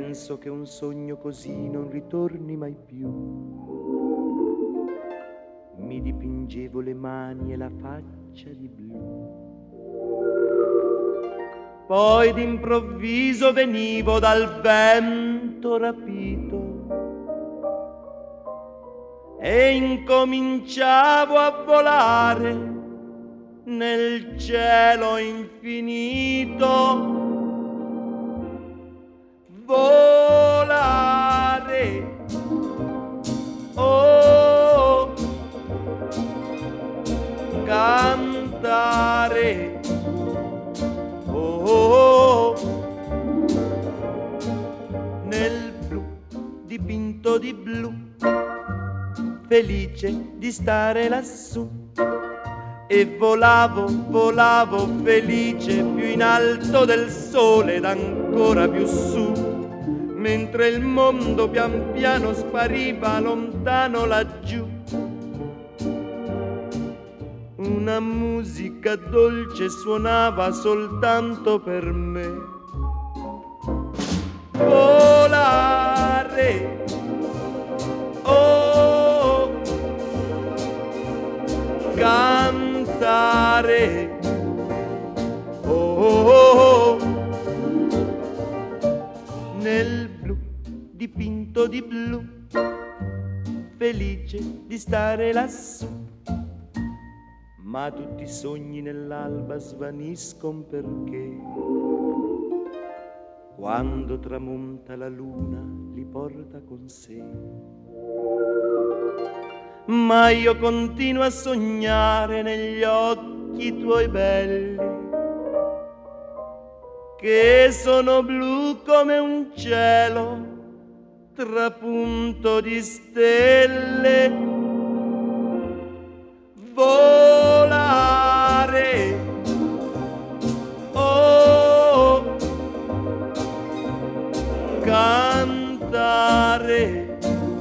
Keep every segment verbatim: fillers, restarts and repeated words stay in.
penso che un sogno così non ritorni mai più. Mi dipingevo le mani e la faccia di blu. Poi d'improvviso venivo dal vento rapito e incominciavo a volare nel cielo infinito. Volare, oh, cantare, oh, nel blu dipinto di blu, felice di stare lassù. E volavo, volavo felice più in alto del sole ed ancora più su, mentre il mondo pian piano spariva lontano laggiù. Una musica dolce suonava soltanto per me. Volare, oh, cantare, oh, oh, oh, nel blu dipinto di blu, felice di stare lassù. Ma tutti i sogni nell'alba svaniscono perché quando tramonta la luna li porta con sé. Ma io continuo a sognare negli occhi tuoi belli, che sono blu come un cielo trapunto di stelle. Volare, oh, cantare,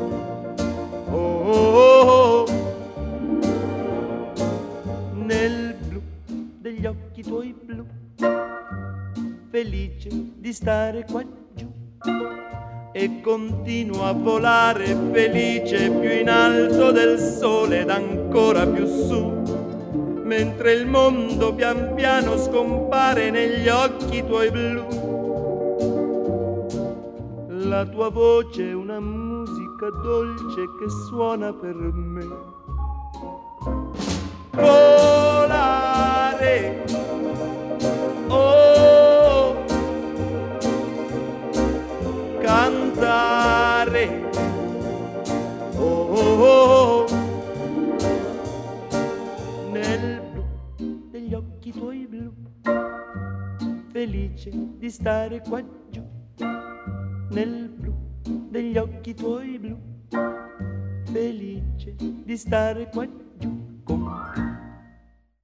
oh, nel blu degli occhi tuoi blu, felice di stare qua giù. E continuo a volare felice più in alto del sole ed ancora più su, mentre il mondo pian piano scompare negli occhi tuoi blu. La tua voce è una musica dolce che suona per me. Volare, oh, cantare, oh, oh, oh, nel blu degli occhi tuoi blu, felice di stare qua giù. Nel blu degli occhi tuoi blu, felice di stare qua giù.